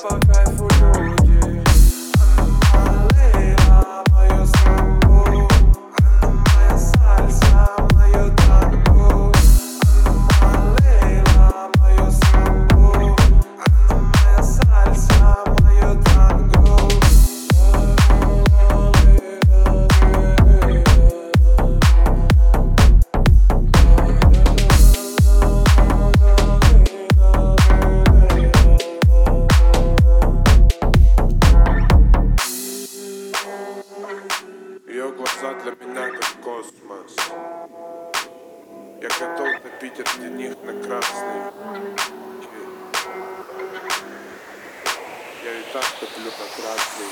по кайфу люди. Анна Лейла, мое самбо, Анна моя сальса, мое танго. Анна Лейла, мое самбо, Анна моя сальса, мое танго. Ее глаза для меня как космос. Я готов напить от них на красный. Я и так топлю на красный.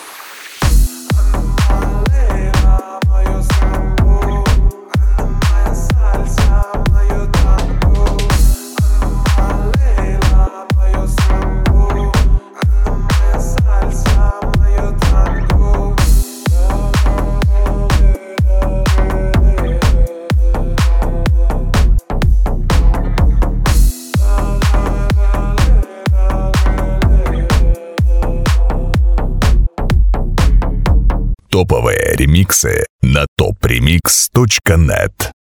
Анна Лейла, мое самбо, Анна моя сальса, мое танго. Анна Лейла, мое самбо, Анна моя сальса, мое танго. Топовые ремиксы на topremix.net.